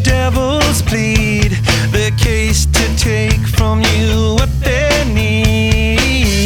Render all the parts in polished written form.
devils plead their case to take from you what they need.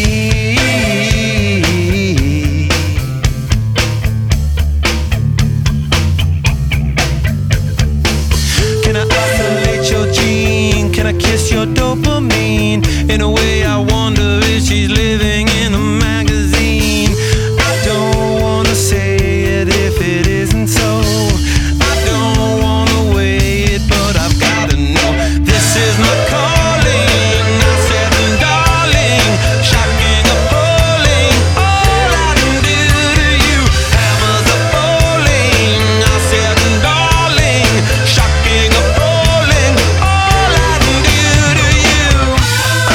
Can I isolate your gene? Can I kiss your dopamine? In a way I wonder if she's living in a magazine. I don't wanna say it if it isn't so. I don't wanna weigh it, but I've gotta know. This is my calling. I said, darling, shocking, appalling. All I can do to you, hammers are falling. I said, darling, shocking, appalling. All I can do to you. Oh,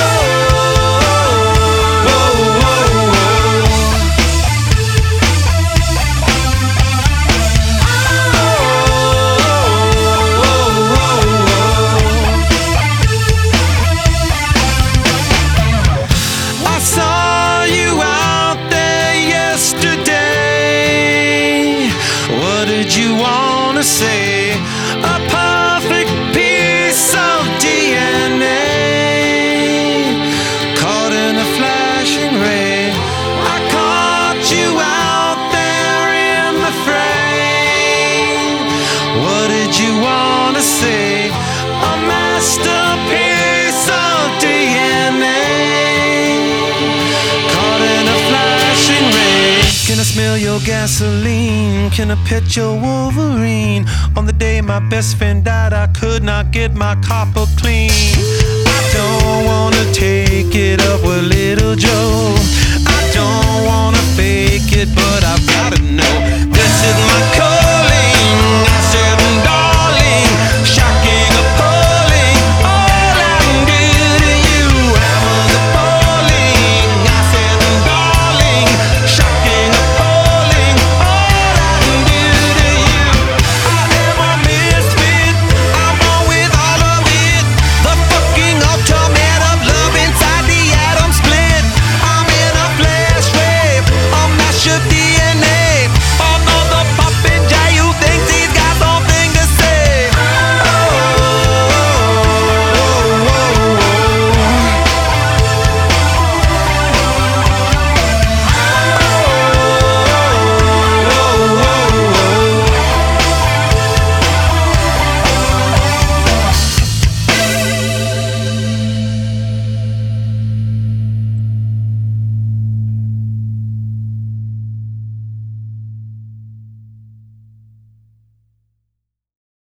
oh, oh, oh, I saw you out there yesterday. What did you wanna say? A perfect piece of DNA caught in a flashing ray. I caught you out there in the frame. What did you wanna say? A masterpiece of DNA caught in a flashing ray. Can I smell your gasoline? Can I pet your Wolverine? On the day my best friend died, I could not get my copper clean. I don't wanna take it up with little Joe. I don't wanna fake it, but I've gotta know.